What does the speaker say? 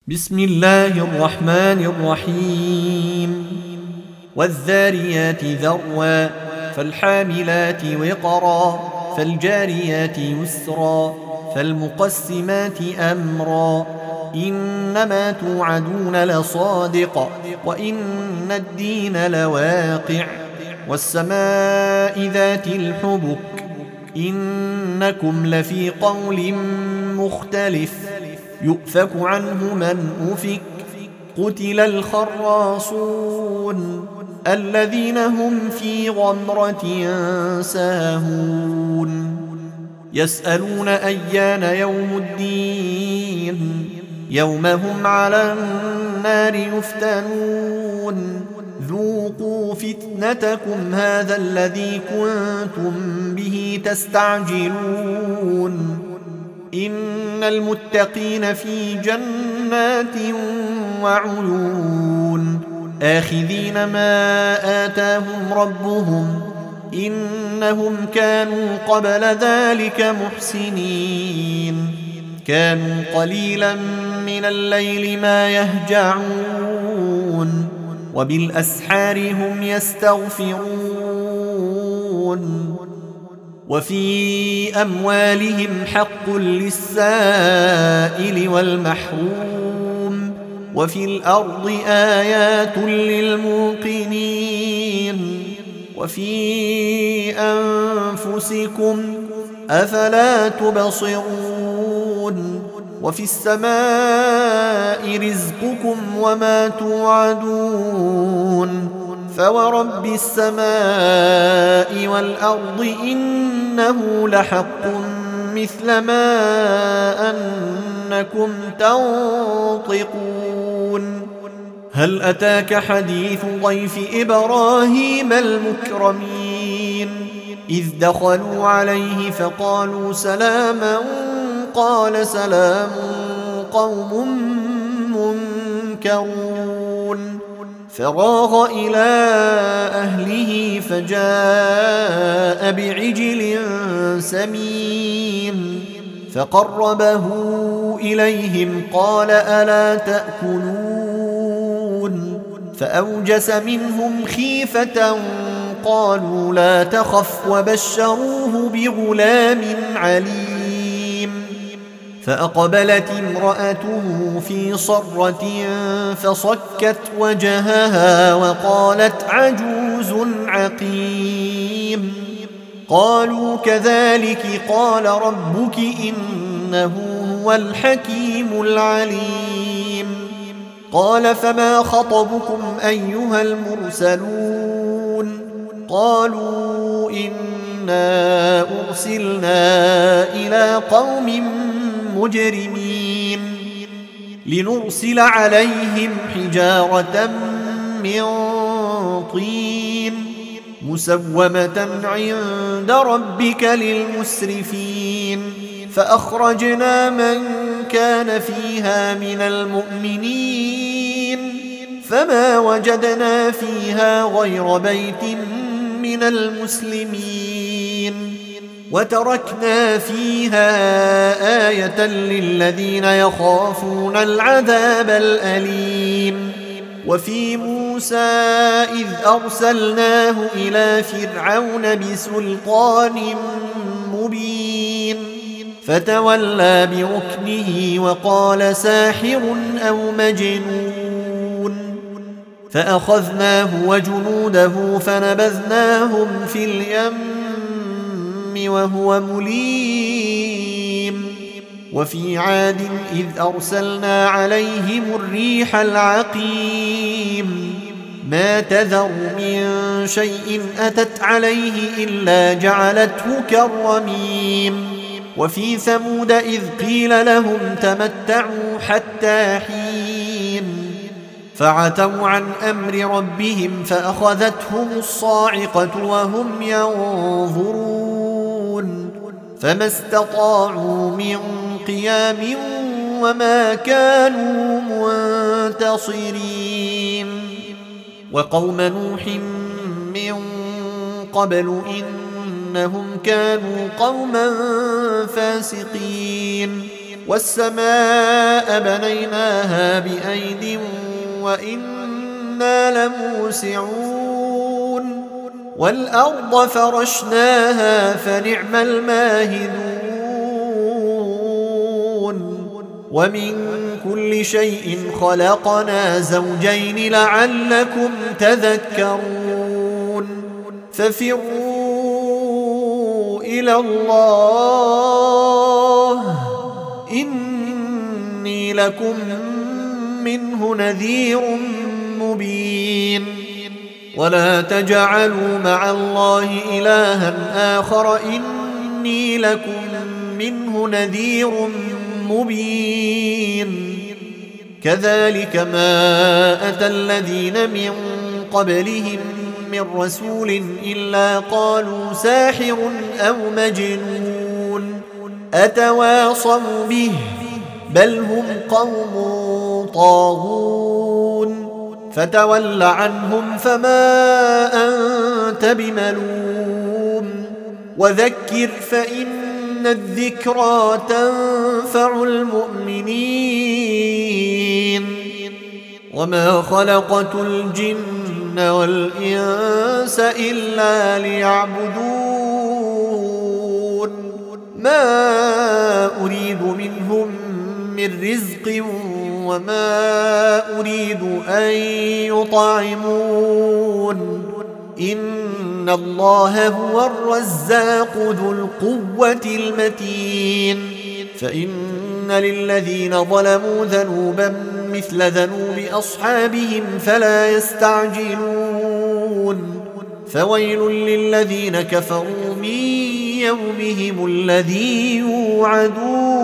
بسم الله الرحمن الرحيم والذاريات ذروا فالحاملات وقرا فالجاريات يسرا فالمقسمات أمرا إنما توعدون لصادق وإن الدين لواقع والسماء ذات الحبك إنكم لفي قول مختلف يؤفك عنه من أفك قتل الخراصون الذين هم في غمرة ساهون يسألون أيان يوم الدين يوم هم على النار يفتنون ذوقوا فتنتكم هذا الذي كنتم به تستعجلون إن المتقين في جنات وعيون آخذين ما آتاهم ربهم إنهم كانوا قبل ذلك محسنين كانوا قليلا من الليل ما يهجعون وبالأسحار هم يستغفرون وفي أموالهم حق للسائل والمحروم وفي الأرض آيات للموقنين وفي أنفسكم أفلا تبصرون وفي السماء رزقكم وما توعدون فورب السماء والأرض إنه لحق مثل ما أنكم تنطقون هل أتاك حديث ضيف إبراهيم المكرمين إذ دخلوا عليه فقالوا سلاما قال سلام قوم منكرون فراغ إلى أهله فجاء بعجل سمين فقربه إليهم قال ألا تأكلون فأوجس منهم خيفة قالوا لا تخف وبشروه بغلام عليم فأقبلت امرأته في صرة فصكت وجهها وقالت عجوز عقيم قالوا كذلك قال ربك إنه هو الحكيم العليم قال فما خطبكم أيها المرسلون قالوا إنا أرسلنا إلى قوم مجرمين لنرسل عليهم حجارة من طين مسومة عند ربك للمسرفين فأخرجنا من كان فيها من المؤمنين فما وجدنا فيها غير بيت من المسلمين وتركنا فيها آية للذين يخافون العذاب الأليم وفي موسى إذ أرسلناه إلى فرعون بسلطان مبين فتولى بركنه وقال ساحر أو مجنون فأخذناه وجنوده فنبذناهم في اليم وهو مليم وفي عاد إذ أرسلنا عليهم الريح العقيم ما تذر من شيء أتت عليه إلا جعلته كالرميم وفي ثمود إذ قيل لهم تمتعوا حتى حين فعتوا عن أمر ربهم فأخذتهم الصاعقة وهم ينظرون فما استطاعوا من قيام وما كانوا منتصرين وقوم نوح من قبل إنهم كانوا قوما فاسقين والسماء بنيناها بأيد وإنا لموسعون والأرض فرشناها فنعم الماهدون ومن كل شيء خلقنا زوجين لعلكم تذكرون ففروا إلى الله إني لكم منه نذير مبين ولا تجعلوا مع الله إلها آخر إني لكم منه نذير مبين كذلك ما أتى الذين من قبلهم من رسول إلا قالوا ساحر أو مجنون أتواصوا به بل هم قوم طاغون فتول عنهم فما أنت بملوم وذكر فإن الذكرى تنفع المؤمنين وما خلقت الجن والإنس إلا ليعبدون ما أريد منهم من رزق وما أريد أن يطعمون إن الله هو الرزاق ذو القوة المتين فإن للذين ظلموا ذنوبا مثل ذنوب أصحابهم فلا يستعجلون فويل للذين كفروا من يومهم الذي يوعدون